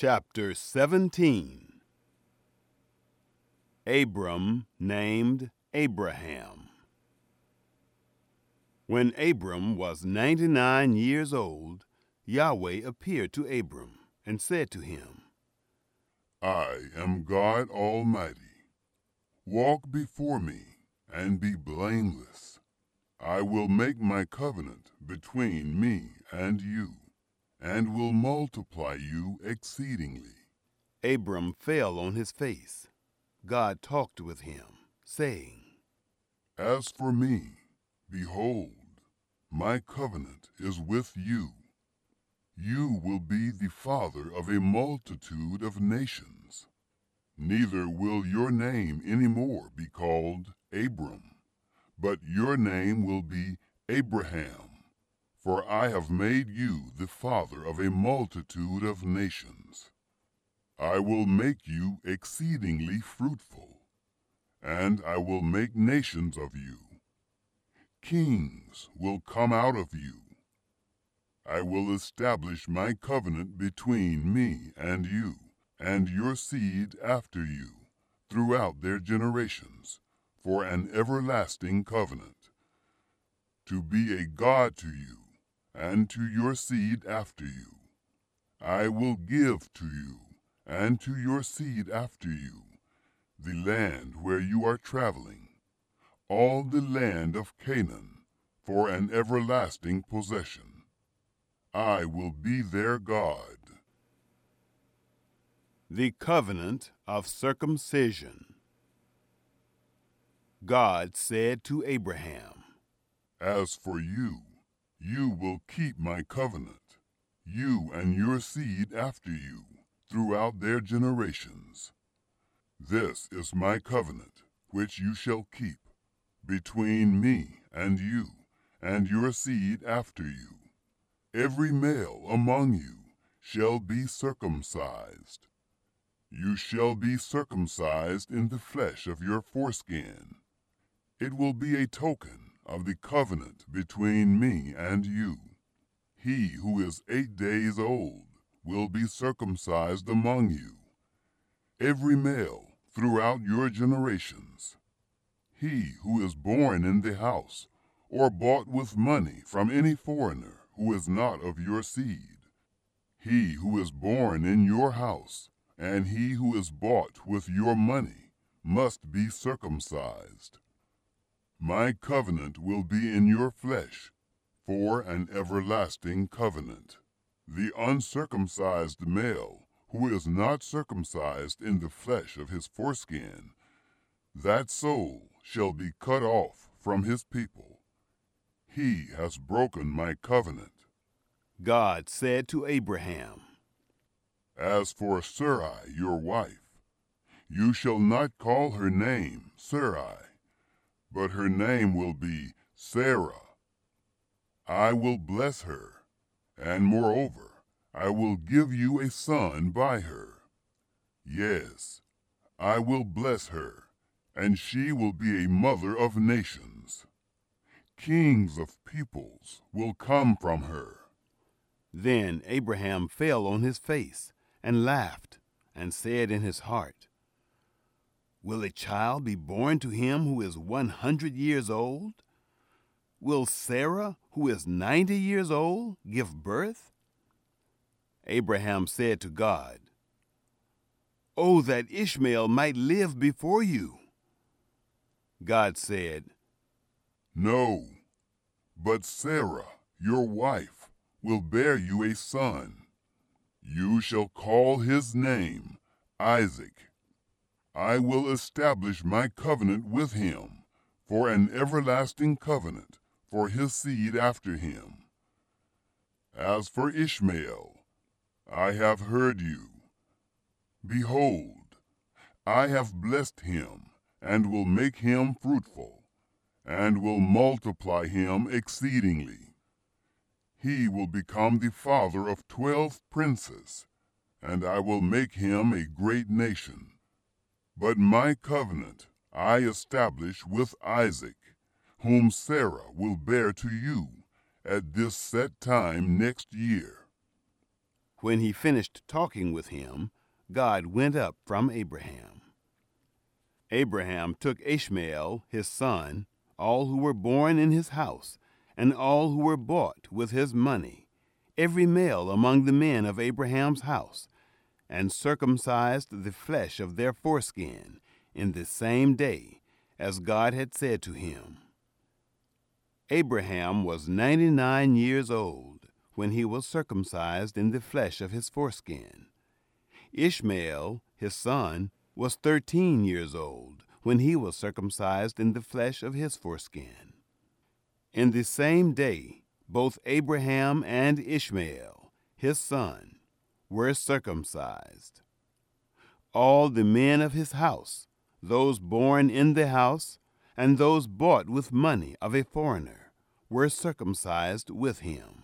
Chapter 17. Abram named Abraham. When Abram was 99 years old, Yahweh appeared to Abram and said to him, I am God Almighty. Walk before me and be blameless. I will make my covenant between me and you, and will multiply you exceedingly. Abram fell on his face. God talked with him, saying, As for me, behold, my covenant is with you. You will be the father of a multitude of nations. Neither will your name any more be called Abram, but your name will be Abraham, for I have made you the father of a multitude of nations. I will make you exceedingly fruitful, and I will make nations of you. Kings will come out of you. I will establish my covenant between me and you, and your seed after you, throughout their generations, for an everlasting covenant, to be a God to you, and to your seed after you. I will give to you, and to your seed after you, the land where you are traveling, all the land of Canaan, for an everlasting possession. I will be their God. The Covenant of Circumcision. God said to Abraham, As for you, you will keep my covenant, you and your seed after you, throughout their generations. This is my covenant, which you shall keep, between me and you, and your seed after you. Every male among you shall be circumcised. You shall be circumcised in the flesh of your foreskin. It will be a token of the covenant between me and you. He who is 8 days old will be circumcised among you, every male throughout your generations. He who is born in the house or bought with money from any foreigner who is not of your seed, he who is born in your house and he who is bought with your money must be circumcised. My covenant will be in your flesh for an everlasting covenant. The uncircumcised male who is not circumcised in the flesh of his foreskin, that soul shall be cut off from his people. He has broken my covenant. God said to Abraham, As for Sarai, your wife, you shall not call her name Sarai, but her name will be Sarah. I will bless her, and moreover, I will give you a son by her. Yes, I will bless her, and she will be a mother of nations. Kings of peoples will come from her. Then Abraham fell on his face and laughed, and said in his heart, Will a child be born to him who is 100 years old? Will Sarah, who is 90 years old, give birth? Abraham said to God, Oh, that Ishmael might live before you. God said, No, but Sarah, your wife, will bear you a son. You shall call his name Isaac. I will establish my covenant with him for an everlasting covenant for his seed after him. As for Ishmael, I have heard you. Behold, I have blessed him, and will make him fruitful, and will multiply him exceedingly. He will become the father of 12 princes, and I will make him a great nation. But my covenant I establish with Isaac, whom Sarah will bear to you at this set time next year. When he finished talking with him, God went up from Abraham. Abraham took Ishmael, his son, all who were born in his house, and all who were bought with his money, every male among the men of Abraham's house, and circumcised the flesh of their foreskin in the same day, as God had said to him. Abraham was 99 years old when he was circumcised in the flesh of his foreskin. Ishmael, his son, was 13 years old when he was circumcised in the flesh of his foreskin. In the same day, both Abraham and Ishmael, his son, were circumcised. All the men of his house, those born in the house, and those bought with money of a foreigner, were circumcised with him.